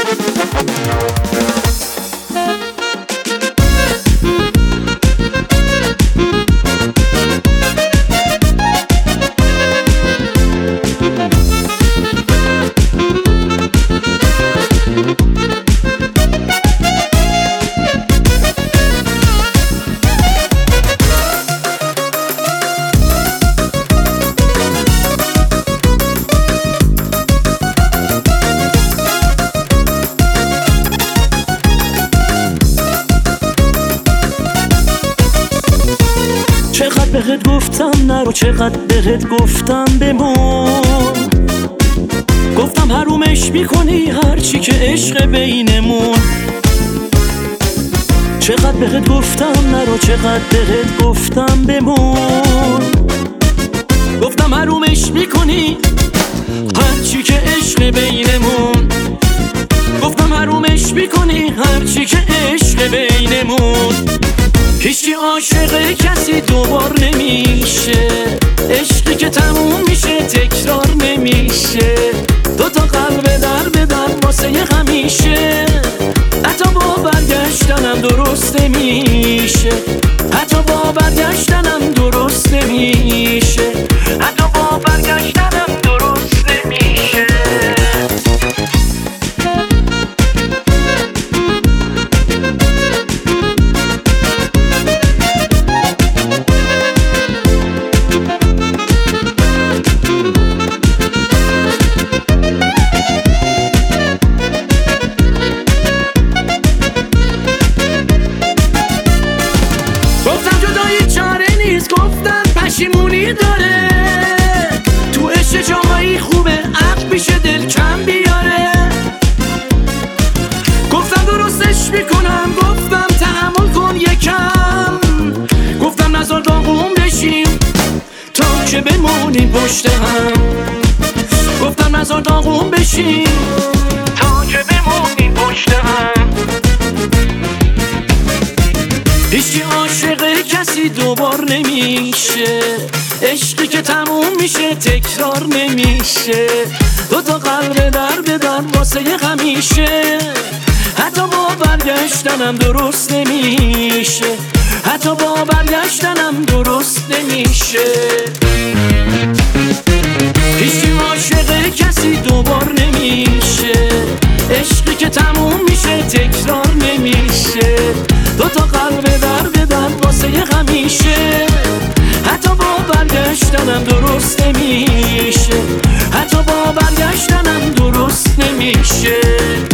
چقدر بهت گفتم نرو، چقدر بهت گفتم بمون. گفتم حرومش میکنی هرچی که عشق بینمون. چقدر بهت گفتم نرو، چقدر بهت گفتم بمون. گفتم حرومش میکنی هرچی که عشق بینمون. گفتم حرومش میکنی هرچی که عشق بینمون. هیچی عاشق کسی دوبار نمیشه، عشقی که تموم میشه تکرار نمیشه. دوتا قلب در به در واسه همیشه، حتی با برگشتنم درست نمیشه. حتی با برگشتنم درست نمیشه. حتی با برگشتنم درست نمیشه. گفتن پشیمونی داره، تو عشق جاهایی خوبه عقل پیشه دل کم بیاره. گفتم درستش میکنم، گفتم تحمل کن یکم. گفتم نذار داغون بشیم تا که بمونیم پشت هم. گفتم نذار داغون بشیم تا که بمونیم پشت هم. هیچی عاشق کسی دوبار نمیشه، عشقی که تموم میشه تکرار نمیشه. دوتا قلب در به در واسه همیشه، حتی با برگشتنم درست نمیشه. حتی با برگشتنم درست نمیشه. هیچی عاشق کسی دوبار نمیشه، عشقی که تموم میشه تکرار نمیشه. دوتا قلب در به در واسه همیشه، حتی با برگشتنم درست نمیشه. حتی با برگشتنم درست نمیشه.